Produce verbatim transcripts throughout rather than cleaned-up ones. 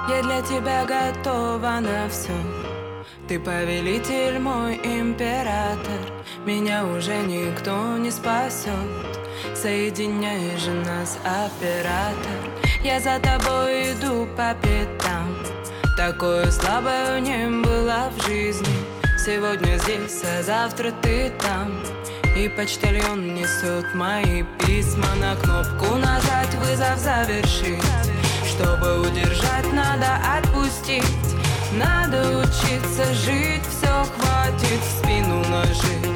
Я для тебя готова на все. Ты повелитель, мой император. Меня уже никто не спасет. Соединяй же нас, оператор. Я за тобой иду по пятам. Такое слабое не было в жизни. Сегодня здесь, а завтра ты там. И почтальон несет мои письма. На кнопку нажать, вызов завершить. Чтобы удержать, надо отпустить. Надо учиться жить, все хватит в спину нажить.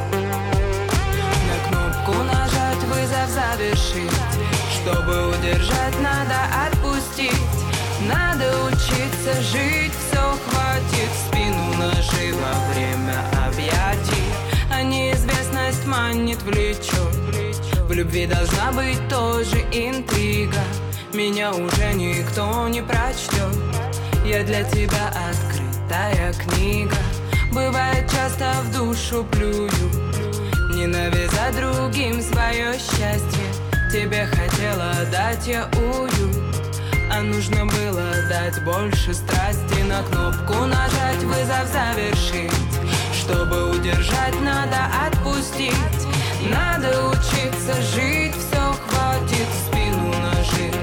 На кнопку нажать, вызов завершить. Чтобы удержать, надо отпустить. Надо учиться жить, все хватит в спину нажить. Во время объятий, а неизвестность манит, влечет. В любви должна быть тоже интрига. Меня уже никто не прочтет. Я для тебя открытая книга. Бывает, часто в душу плюю. Не навязать другим свое счастье. Тебе хотела дать я уют, а нужно было дать больше страсти. На кнопку нажать, вызов завершить. Чтобы удержать, надо отпустить. Надо учиться жить, все хватит в спину нажить.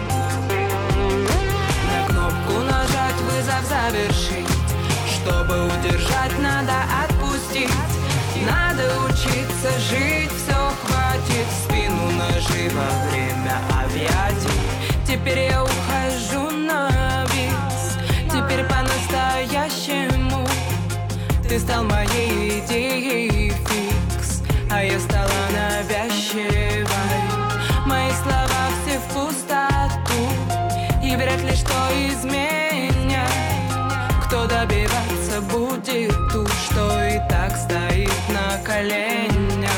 На кнопку нажать, вызов завершить. Чтобы удержать, надо отпустить. Надо учиться жить, все хватит в спину нажить. Во время объятий теперь я ухожу на бис. Теперь по-настоящему ты стал моей идеей фикс, а я стала навязчивой. Мои слова все в пустоту, и вряд ли что изменят. Кто добиваться будет ту, что и так стоит на коленях.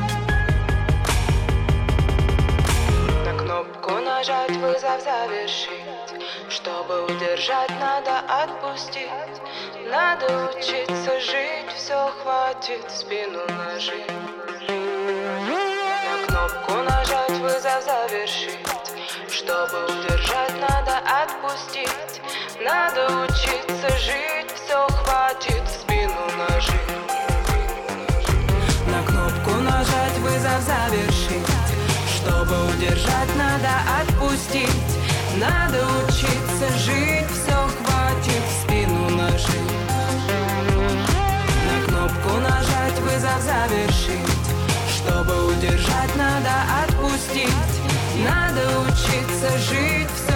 На кнопку нажать, вызов завершить. Чтобы удержать, надо отпустить. Надо учиться жить, все хватит в спину нажить. На кнопку нажать, вызов завершить. Чтобы удержать, надо отпустить. Надо учиться жить, все хватит в спину нажить. На кнопку нажать, вызов завершить. Чтобы удержать, надо отпустить. Надо учиться жить, все хватит в спину нажить. На кнопку нажать, вызов завершить. Чтобы удержать, надо отпустить. Надо учиться жить,